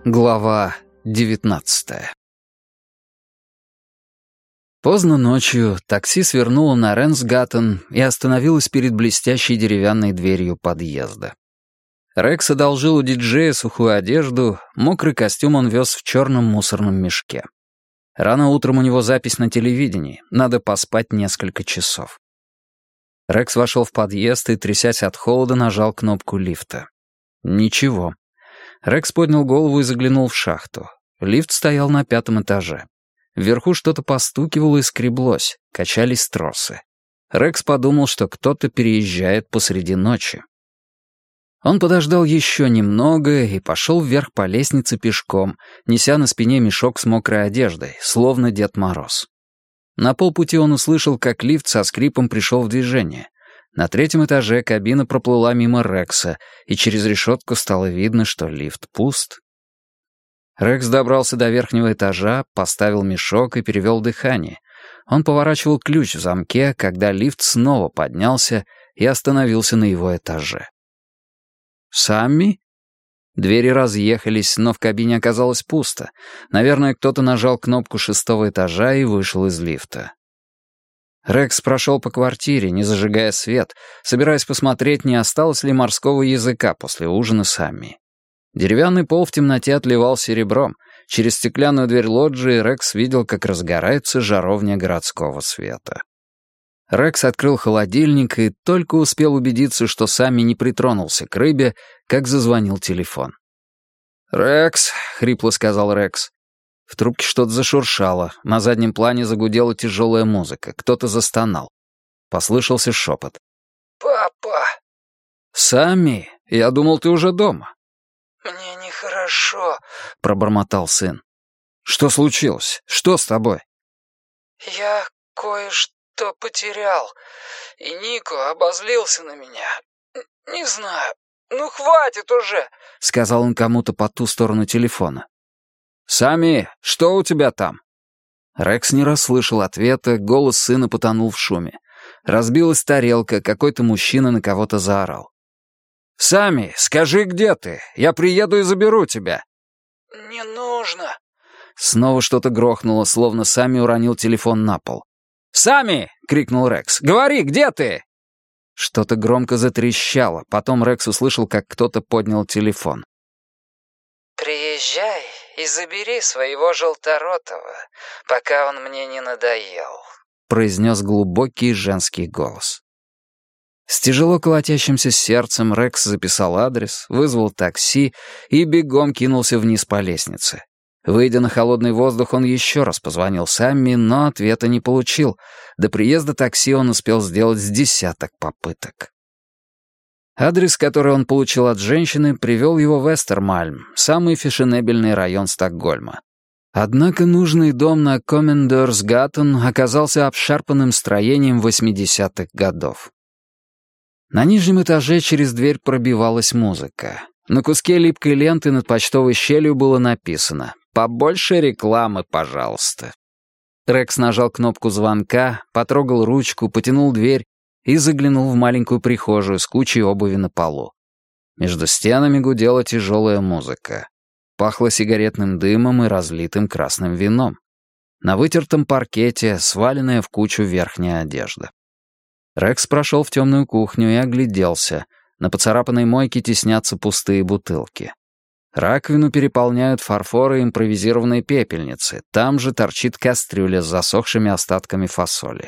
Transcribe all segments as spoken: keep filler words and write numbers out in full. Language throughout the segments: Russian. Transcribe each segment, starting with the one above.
Глава девятнадцатая. Поздно ночью такси свернуло на Ренсгаттен и остановилось перед блестящей деревянной дверью подъезда. Рекс одолжил у диджея сухую одежду, мокрый костюм он вез в черном мусорном мешке. Рано утром у него запись на телевидении, надо поспать несколько часов. Рекс вошел в подъезд и, трясясь от холода, нажал кнопку лифта. Ничего. Рекс поднял голову и заглянул в шахту. Лифт стоял на пятом этаже. Вверху что-то постукивало и скреблось, качались тросы. Рекс подумал, что кто-то переезжает посреди ночи. Он подождал еще немного и пошел вверх по лестнице пешком, неся на спине мешок с мокрой одеждой, словно Дед Мороз. На полпути он услышал, как лифт со скрипом пришел в движение. На третьем этаже кабина проплыла мимо Рекса, и через решетку стало видно, что лифт пуст. Рекс добрался до верхнего этажа, поставил мешок и перевел дыхание. Он поворачивал ключ в замке, когда лифт снова поднялся и остановился на его этаже. «Самми?» Двери разъехались, но в кабине оказалось пусто. Наверное, кто-то нажал кнопку шестого этажа и вышел из лифта. Рекс прошел по квартире, не зажигая свет, собираясь посмотреть, не осталось ли морского языка после ужина с Амми. Деревянный пол в темноте отливал серебром. Через стеклянную дверь лоджии Рекс видел, как разгорается жаровня городского света. Рекс открыл холодильник и только успел убедиться, что Самми не притронулся к рыбе, как зазвонил телефон. «Рекс», — хрипло сказал Рекс. В трубке что-то зашуршало, на заднем плане загудела тяжелая музыка, кто-то застонал. Послышался шепот. «Папа!» «Самми, я думал, ты уже дома». «Мне нехорошо», — пробормотал сын. «Что случилось? Что с тобой?» «Я кое-что потерял, и Нико обозлился на меня. Не знаю, ну хватит уже», — сказал он кому-то по ту сторону телефона. «Самми, что у тебя там?» Рекс не расслышал ответа, голос сына потонул в шуме. Разбилась тарелка, какой-то мужчина на кого-то заорал. «Самми, скажи, где ты? Я приеду и заберу тебя». «Не нужно». Снова что-то грохнуло, словно Самми уронил телефон на пол. «Самми!» — крикнул Рекс. «Говори, где ты?» Что-то громко затрещало, потом Рекс услышал, как кто-то поднял телефон. «Приезжай и забери своего желторотого, пока он мне не надоел», — произнес глубокий женский голос. С тяжело колотящимся сердцем Рекс записал адрес, вызвал такси и бегом кинулся вниз по лестнице. Выйдя на холодный воздух, он еще раз позвонил Самми, но ответа не получил. До приезда такси он успел сделать с десяток попыток. Адрес, который он получил от женщины, привел его в Эстермальм, самый фешенебельный район Стокгольма. Однако нужный дом на Комендорсгаттен оказался обшарпанным строением восьмидесятых годов. На нижнем этаже через дверь пробивалась музыка. На куске липкой ленты над почтовой щелью было написано «Побольше рекламы, пожалуйста». Рекс нажал кнопку звонка, потрогал ручку, потянул дверь и заглянул в маленькую прихожую с кучей обуви на полу. Между стенами гудела тяжелая музыка. Пахло сигаретным дымом и разлитым красным вином. На вытертом паркете сваленная в кучу верхняя одежда. Рекс прошел в темную кухню и огляделся. На поцарапанной мойке теснятся пустые бутылки. Раковину переполняют фарфор и импровизированные пепельницы. Там же торчит кастрюля с засохшими остатками фасоли.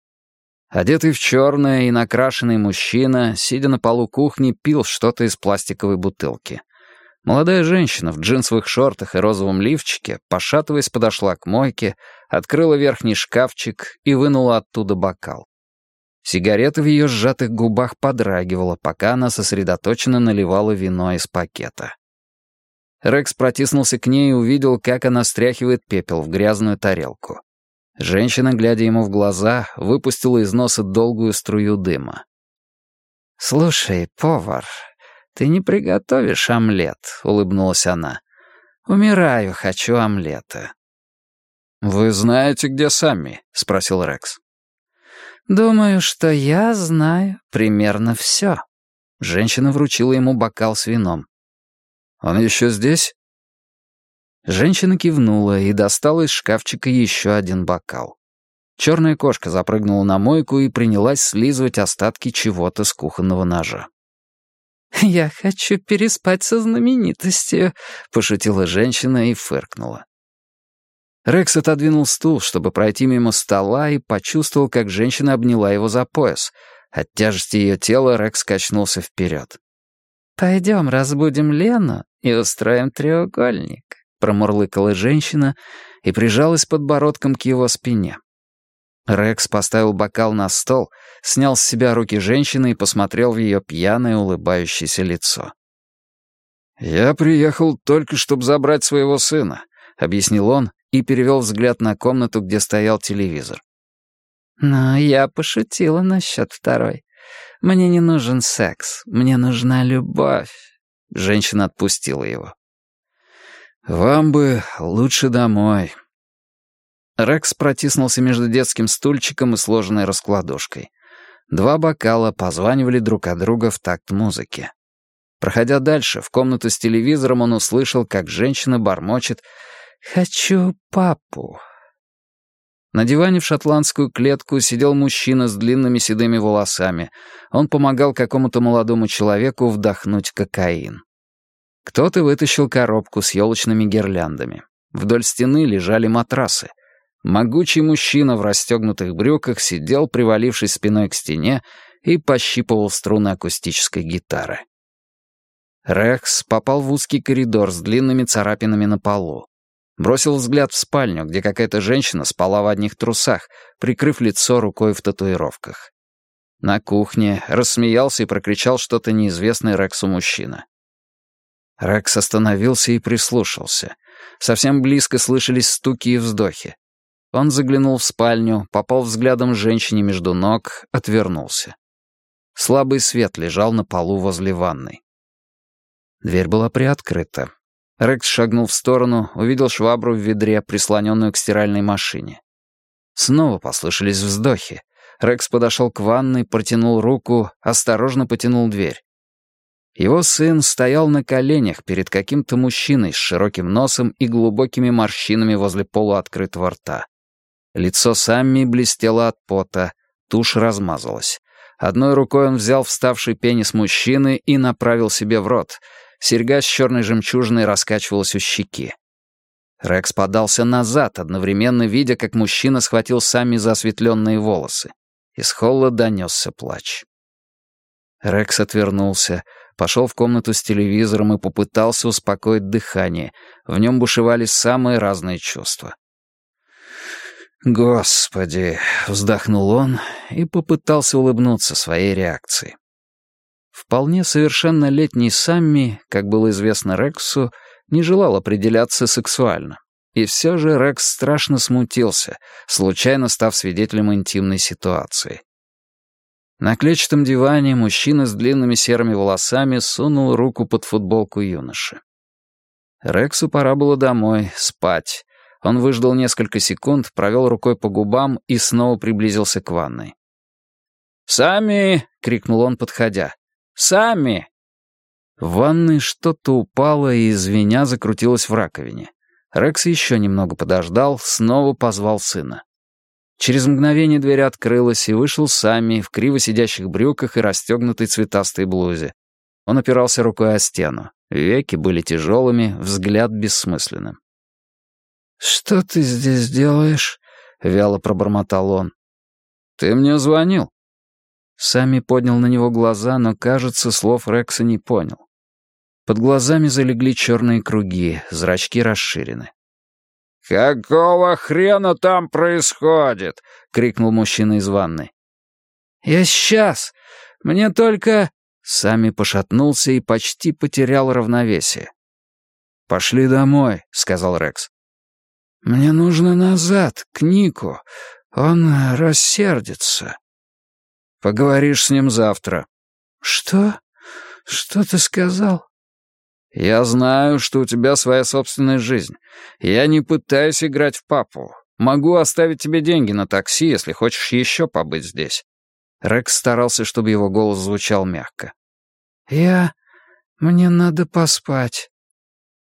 Одетый в черное и накрашенный мужчина, сидя на полу кухни, пил что-то из пластиковой бутылки. Молодая женщина в джинсовых шортах и розовом лифчике, пошатываясь, подошла к мойке, открыла верхний шкафчик и вынула оттуда бокал. Сигарета в ее сжатых губах подрагивала, пока она сосредоточенно наливала вино из пакета. Рекс протиснулся к ней и увидел, как она стряхивает пепел в грязную тарелку. Женщина, глядя ему в глаза, выпустила из носа долгую струю дыма. «Слушай, повар, ты не приготовишь омлет?» — улыбнулась она. «Умираю, хочу омлета». «Вы знаете, где Самми?» — спросил Рекс. «Думаю, что я знаю примерно все». Женщина вручила ему бокал с вином. «Он еще здесь?» Женщина кивнула и достала из шкафчика еще один бокал. Черная кошка запрыгнула на мойку и принялась слизывать остатки чего-то с кухонного ножа. «Я хочу переспать со знаменитостью», — пошутила женщина и фыркнула. Рекс отодвинул стул, чтобы пройти мимо стола, и почувствовал, как женщина обняла его за пояс. От тяжести ее тела Рекс качнулся вперед. «Пойдем разбудим Лену и устроим треугольник», — промурлыкала женщина и прижалась подбородком к его спине. Рекс поставил бокал на стол, снял с себя руки женщины и посмотрел в ее пьяное улыбающееся лицо. «Я приехал только, чтобы забрать своего сына», — объяснил он и перевел взгляд на комнату, где стоял телевизор. «Но я пошутила насчет второй. Мне не нужен секс, мне нужна любовь». Женщина отпустила его. «Вам бы лучше домой». Рекс протиснулся между детским стульчиком и сложенной раскладушкой. Два бокала позванивали друг от друга в такт музыки. Проходя дальше, в комнату с телевизором он услышал, как женщина бормочет «Хочу папу». На диване в шотландскую клетку сидел мужчина с длинными седыми волосами. Он помогал какому-то молодому человеку вдохнуть кокаин. Кто-то вытащил коробку с елочными гирляндами. Вдоль стены лежали матрасы. Могучий мужчина в расстегнутых брюках сидел, привалившись спиной к стене, и пощипывал струны акустической гитары. Рекс попал в узкий коридор с длинными царапинами на полу. Бросил взгляд в спальню, где какая-то женщина спала в одних трусах, прикрыв лицо рукой в татуировках. На кухне рассмеялся и прокричал что-то неизвестное Рексу мужчина. Рекс остановился и прислушался. Совсем близко слышались стуки и вздохи. Он заглянул в спальню, попал взглядом женщине между ног, отвернулся. Слабый свет лежал на полу возле ванной. Дверь была приоткрыта. Рекс шагнул в сторону, увидел швабру в ведре, прислоненную к стиральной машине. Снова послышались вздохи. Рекс подошел к ванной, протянул руку, осторожно потянул дверь. Его сын стоял на коленях перед каким-то мужчиной с широким носом и глубокими морщинами возле полуоткрытого рта. Лицо Самми блестело от пота, тушь размазалась. Одной рукой он взял вставший пенис мужчины и направил себе в рот. Серьга с черной жемчужиной раскачивалась у щеки. Рекс подался назад, одновременно видя, как мужчина схватил Самми за осветленные волосы. Из холла донесся плач. Рекс отвернулся, пошел в комнату с телевизором и попытался успокоить дыхание. В нем бушевали самые разные чувства. «Господи!» — вздохнул он и попытался улыбнуться своей реакции. Вполне совершеннолетний Самми, как было известно Рексу, не желал определяться сексуально. И все же Рекс страшно смутился, случайно став свидетелем интимной ситуации. На клетчатом диване мужчина с длинными серыми волосами сунул руку под футболку юноши. Рексу пора было домой, спать. Он выждал несколько секунд, провел рукой по губам и снова приблизился к ванной. «Самми!» — крикнул он, подходя. «Самми!» В ванной что-то упало и, звеня, закрутилось в раковине. Рекс еще немного подождал, снова позвал сына. Через мгновение дверь открылась, и вышел Самми в криво сидящих брюках и расстегнутой цветастой блузе. Он опирался рукой о стену. Веки были тяжелыми, взгляд бессмысленным. «Что ты здесь делаешь?» — вяло пробормотал он. «Ты мне звонил?» Самми поднял на него глаза, но, кажется, слов Рекса не понял. Под глазами залегли черные круги, зрачки расширены. «Какого хрена там происходит?» — крикнул мужчина из ванной. «Я сейчас! Мне только...» Самми пошатнулся и почти потерял равновесие. «Пошли домой», — сказал Рекс. «Мне нужно назад, к Нику. Он рассердится». «Поговоришь с ним завтра». «Что? Что ты сказал?» «Я знаю, что у тебя своя собственная жизнь. Я не пытаюсь играть в папу. Могу оставить тебе деньги на такси, если хочешь еще побыть здесь». Рекс старался, чтобы его голос звучал мягко. «Я... Мне надо поспать».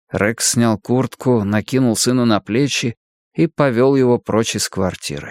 Рекс снял куртку, накинул сына на плечи и повел его прочь из квартиры.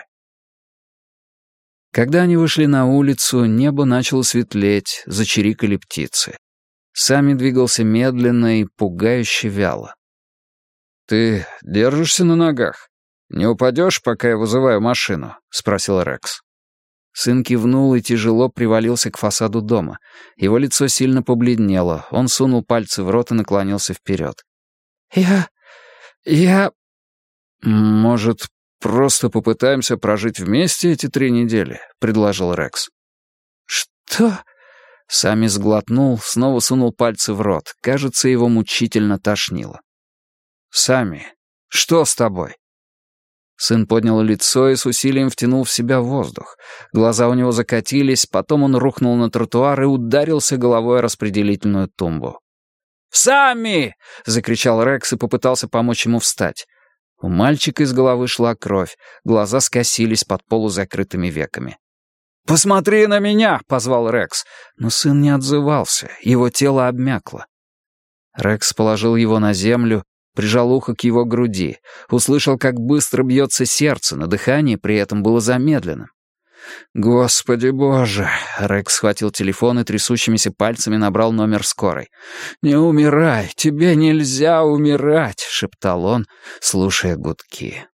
Когда они вышли на улицу, небо начало светлеть, зачирикали птицы. Сами двигался медленно и пугающе вяло. «Ты держишься на ногах? Не упадешь, пока я вызываю машину?» — спросил Рекс. Сын кивнул и тяжело привалился к фасаду дома. Его лицо сильно побледнело, он сунул пальцы в рот и наклонился вперед. «Я... я...» «Может, просто попытаемся прожить вместе эти три недели?» — предложил Рекс. «Что?» Сами сглотнул, снова сунул пальцы в рот. Кажется, его мучительно тошнило. «Сами, что с тобой?» Сын поднял лицо и с усилием втянул в себя воздух. Глаза у него закатились, потом он рухнул на тротуар и ударился головой о распределительную тумбу. «Сами!» — закричал Рекс и попытался помочь ему встать. У мальчика из головы шла кровь, глаза скосились под полузакрытыми веками. «Посмотри на меня!» — позвал Рекс, но сын не отзывался, его тело обмякло. Рекс положил его на землю, прижал ухо к его груди, услышал, как быстро бьется сердце, но дыхание при этом было замедленным. «Господи боже!» — Рекс схватил телефон и трясущимися пальцами набрал номер скорой. «Не умирай! Тебе нельзя умирать!» — шептал он, слушая гудки.